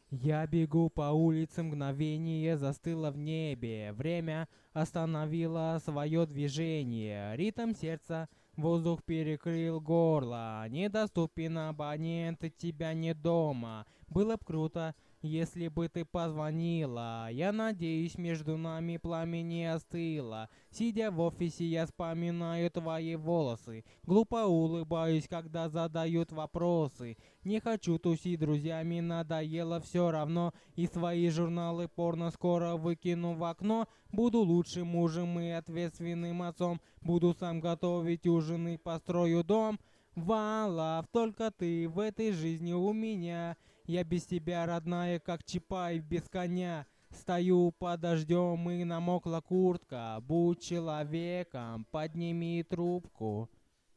Я бегу по улице, мгновение застыло в небе. Время остановило свое движение. Ритм сердца, воздух перекрыл горло. Недоступен абонент, тебя нет дома. Было б круто, если бы ты позвонила. Я надеюсь, между нами пламя не остыло. Сидя в офисе, я вспоминаю твои волосы. Глупо улыбаюсь, когда задают вопросы. Не хочу тусить с друзьями, надоело все равно. И свои журналы порно скоро выкину в окно. Буду лучшим мужем и ответственным отцом. Буду сам готовить ужин и построю дом. One love, только ты в этой жизни у меня. Я без тебя, родная, как Чапаев без коня. Стою под дождем и намокла куртка. Будь человеком, подними трубку.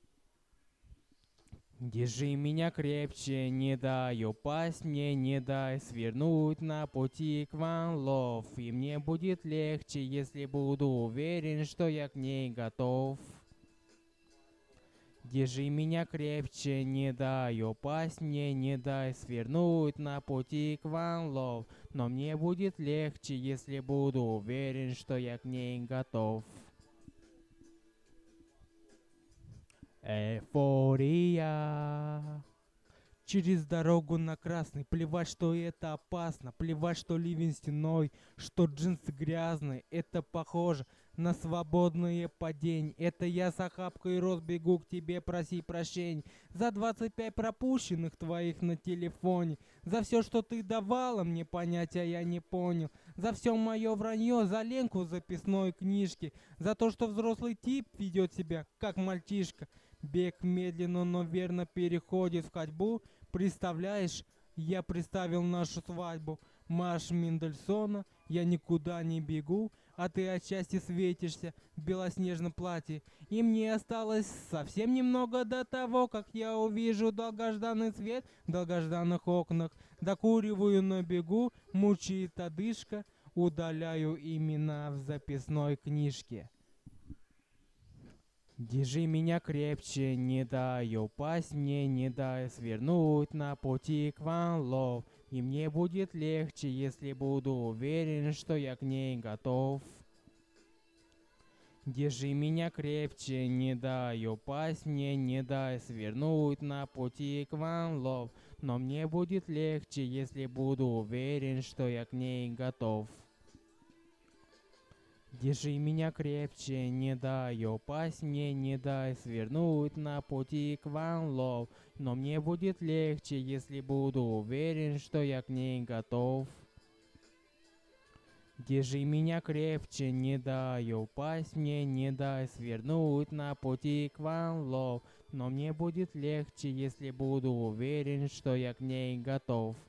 Держи меня крепче, не дай упасть мне, не дай свернуть на пути к One Love. И мне будет легче, если буду уверен, что я к ней готов. Держи меня крепче, не дай упасть мне, не дай свернуть на пути к One Love. Но мне будет легче, если буду уверен, что я к ней готов. Эйфория. Через дорогу на красный, плевать, что это опасно, плевать, что ливень стеной, что джинсы грязные, это похоже на свободное падение. Это я с охапкой роз бегу к тебе, проси прощения за 25 пропущенных твоих на телефоне, за все, что ты давала мне понять, а я не понял, за все мое вранье, за ленку в записной книжке, за то, что взрослый тип ведет себя как мальчишка. Бег медленно, но верно переходит в ходьбу. Представляешь, я представил нашу свадьбу. Марш Мендельсона, я никуда не бегу, а ты отчасти светишься в белоснежном платье. И мне осталось совсем немного до того, как я увижу долгожданный свет в долгожданных окнах. Докуриваю на бегу, мучает одышка, удаляю имена в записной книжке. Держи меня крепче, не дай упасть мне, не дай свернуть на пути к One Love. И мне будет легче, если буду уверен, что я к ней готов. Держи меня крепче, не дай упасть мне, не дай свернуть на пути к One Love. Но мне будет легче, если буду уверен, что я к ней готов. Держи меня крепче, не дай упасть мне, не дай свернуть на пути к One Love. Но мне будет легче, если буду уверен, что я к ней готов. Держи меня крепче, не дай упасть мне, не дай свернуть на пути к One Love. Но мне будет легче, если буду уверен, что я к ней готов.